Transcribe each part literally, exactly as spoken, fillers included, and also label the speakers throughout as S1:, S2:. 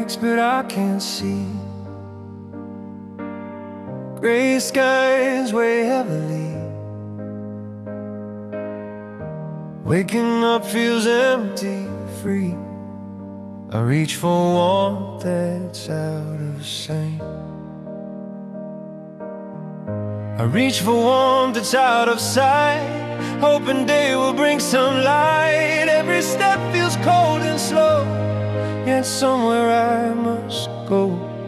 S1: breaks, but I can't see. Gray skies weigh heavily. Waking up feels empty, free. I reach for warmth that's out of sight. I reach for warmth that's out of sight, hoping day will bring some light. Every step feels cold and slow, yet somewhere I must go.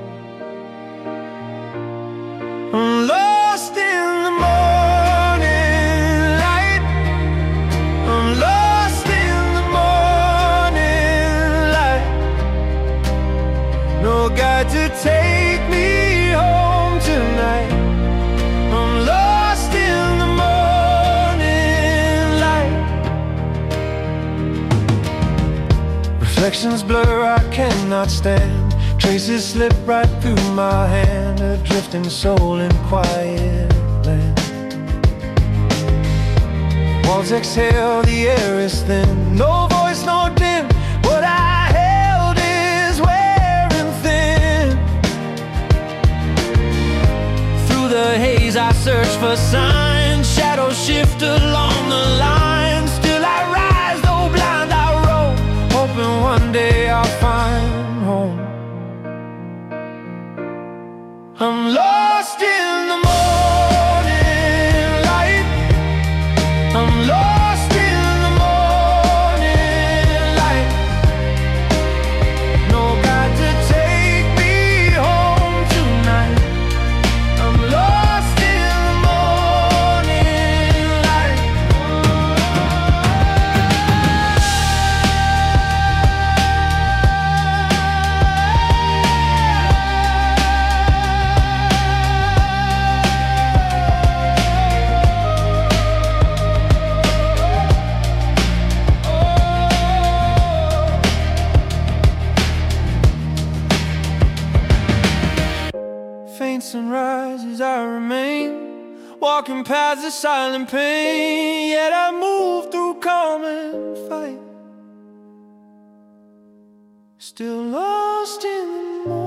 S1: I'm lost in the morning light. I'm lost in the morning light. No guide to take me home tonight. I'm lost in the morning light. Reflections blur, I cannot stand. Traces slip right through my hand. A drifting soul in quiet land. Walls exhale, the air is thin. No voice, no dim. What I held is wearing thin. Through the haze I search for signs. Shadows shift along the line. Still I rise, though blind I roam, hoping one day I'll find home. I'm lost in the morning light. I'm lost in the morning light. No guide to take me home tonight. I'm lost in the morning light. Faint sunrises I remain, walking past the silent pain. Yet I move through calm and fight, still lost in the morning.